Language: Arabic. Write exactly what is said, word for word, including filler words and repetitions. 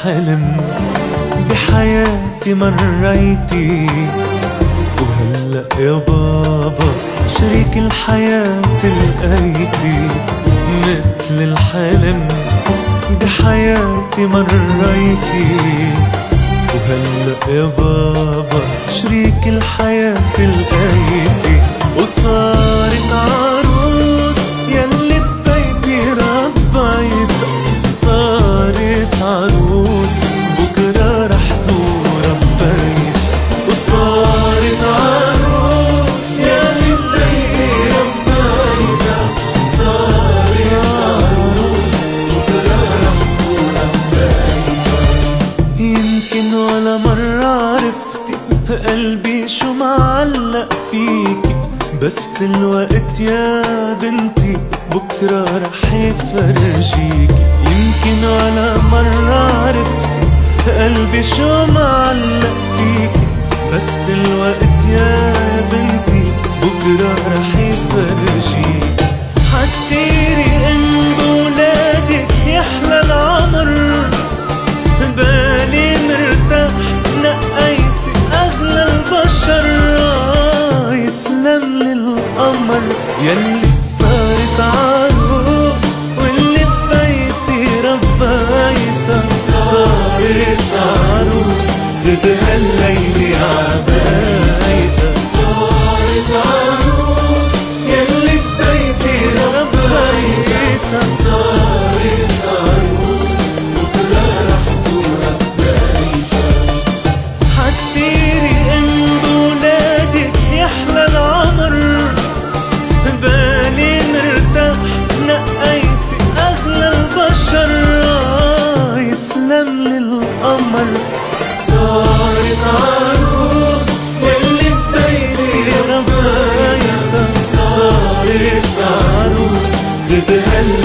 الحلم بحياتي مريتي، وهلأ يا بابا شريك الحياة لقيتي. مثل الحلم بحياتي مريتي، وهلأ يا بابا شريك الحياة لقيتي. وصارت عروس يلي ببيتي ربيتها، صارت عروس بكرة رح زور ببيتها. وصارت عروس يلي ببيتي ربيتها، صارت عروس بكرة رح زور ببيتها. يمكن ولا مرة عرفتي قلبي شو معلق فيكي، بس الوقت يا بنتي بكرة رح يفرجيك. يمكن ولا مرة عرفتي قلبي شو معلق فيكي، بس الوقت يا بنتي بكرة رح يفرجيك. حتصيري ام بولادك يحلى العمر، بالي مرتاح نقيتي أغلى البشر. يسلم للقمر يلي صارت عروس، واللي ببيتي ربيتها صارت عروس. خدها الليلة عبايتها، صارت عروس يلي ببيتي ربيتها، صارت عروس بكرة رح زورها ببيتها. حتصيري ام بولادك يحلى العمر، بالي مرتاح نقيتي أغلى البشر. يسلم للقمر صارت عروس، واللي ببيتي ربيتها صارت عروس. خدها